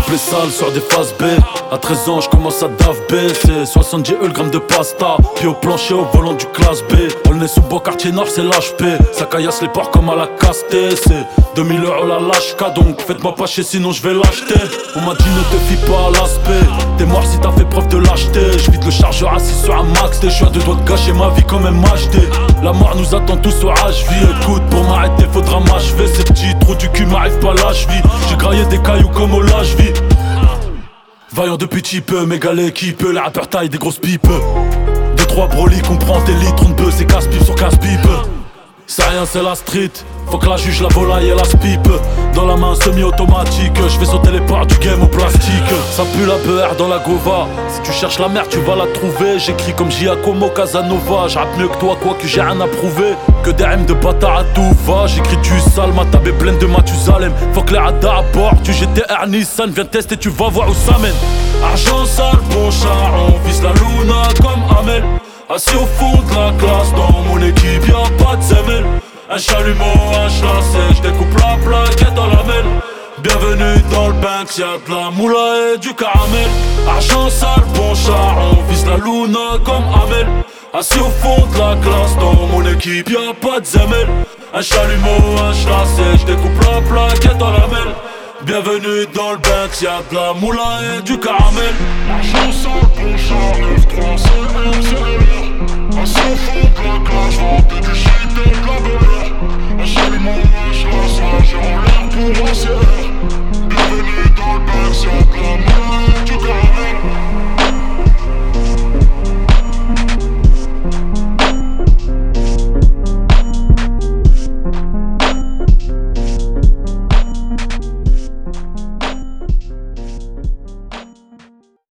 couplets sales sur des phases B. À 13 ans je commence à DAF c'est 70 le gramme de pasta. Puis au plancher au volant du classe B. On est sous beau quartier nord c'est l'HP. Ça caillasse les porcs comme à la casté. C'est 2000 € la lâche-ca. Donc faites-moi pas chier sinon je vais l'acheter. On m'a dit ne te fie pas à l'aspect. T'es mort si t'as fait preuve de lâcheté. Je vide le chargeur assis sur un max. Je suis à deux doigts de gâcher ma vie comme un MHD. La mort nous attend tous au HV. Écoute pour m'arrêter faudra m'achever. Ces petits trous du cul m'arrivent pas la cheville. J'ai graillé des cailloux comme au lâche-vie. Vaillant de petit peu, méga l'équipe. Les rappeurs taillent des grosses pipes. 2-3 brolis, comprends tes litres. On peut c'est casse-pipe sur casse-pipe. C'est rien, c'est la street. Faut que la juge, la volaille et la spipe. Dans la main semi-automatique. Je vais sauter les parts du game au plastique. Ça pue la beurre dans la gova. Si tu cherches la merde tu vas la trouver. J'écris comme Giacomo Casanova. J'rappe mieux que toi quoique j'ai rien à prouver. Que des rimes de bâtard à tout va. J'écris du sale, ma table est pleine de Mathusalem. Faut que les radars apportent. Tu GTR Nissan, viens tester tu vas voir où ça mène. Argent sale, bon char, on vise la luna comme Amel. Assis au fond de la classe, dans mon équipe y'a pas de semelle. Un chalumeau, un chassé, j'découpe la plaquette dans la mêle. Bienvenue dans le Banks, y'a de la moula et du caramel. Argent sale, bon char, on vise la luna comme Amel. Assis au fond de la classe, dans mon équipe y'a pas de semelle. Un chalumeau, un chassé, j'découpe la plaquette dans la mêle. Bienvenue dans le Banks, y'a de la moula et du caramel. Argent sale, bon char, 9-3, c'est assis au fond de la classe, vente du shit et de la valeur. Un chalumeau, un chasse, un j'ai en l'air pour un